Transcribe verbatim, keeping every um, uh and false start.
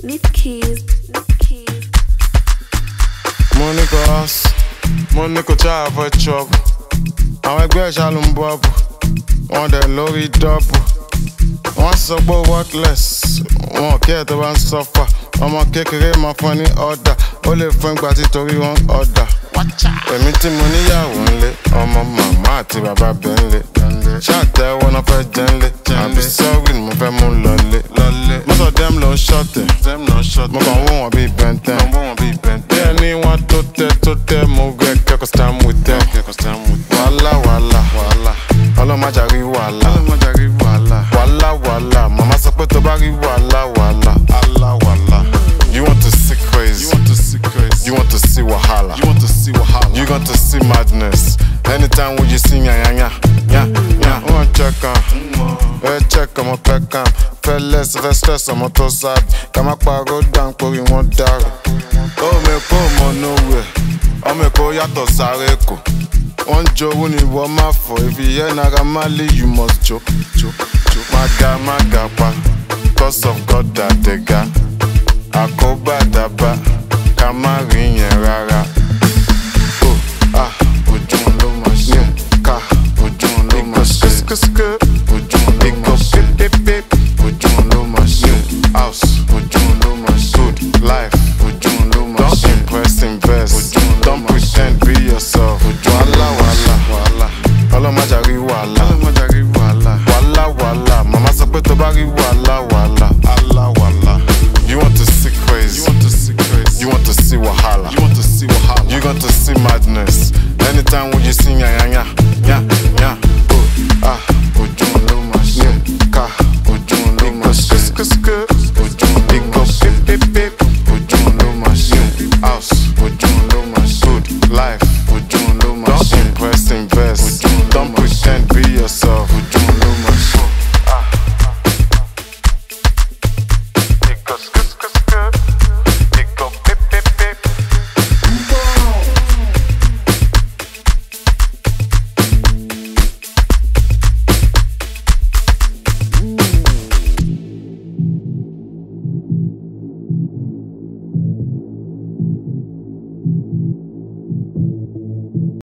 Need keys, need keys. Money go house, money go try avoid trouble. Àwọn ẹgbẹ́ ìṣàlù ń bọ́ bù, wọ́n dẹ̀ lórí dọ́bù. Wọ́n sọ pé worthless, wọn kí ẹ̀ tó bá ń suffer. Ọmọ kékeré máa fún ní ọ̀dà, ó lè fún ìgbà títorí wọn ọ̀dà. Èmi tí mo níyàwó ńlé, ọmọ màmá àti bàbá bẹ̀ ńlé. Ṣàtẹ̀wọ́ náà fẹ́ jẹ́ ńlé, àbí sọ́ọ̀rì ni mo fẹ́ mú lọlé. Most of them ló ń ṣọ̀tẹ̀, mo kàn wọ́n wọn bíi bẹ́ntẹ́n. Bí ẹni wọn tó tẹ́ tó tẹ́, mo gẹ kẹ́kọ̀ọ́ stand with them. Wàhálà wàhálà, ọlọ́mọjà rí wàhálà. Wàhálà wàhálà, màmá sọ pé tó bá rí wàhálà wàhálà. You want to see crazy, you want to see crazy, you want to see wahala, you want to see wahala, you want to see madness. Anytime when you see nya nya nya nya, I want check on, I check on my peck on. Feel less, feel stress, I'm to sad. Come up, I go down, for you want that. Oh me come nowhere, oh me go yato sareko. One Joe when you want my for, if you hear Nagamali, you must joke, joke, joke. Maga maga pa, cause of God that they got. Akoba daba, kama rinye rara. Oh, ah, ojun lo ma ṣe ka, ojun lo ma ṣe. Iko ske ske, ojun lo ma ṣe.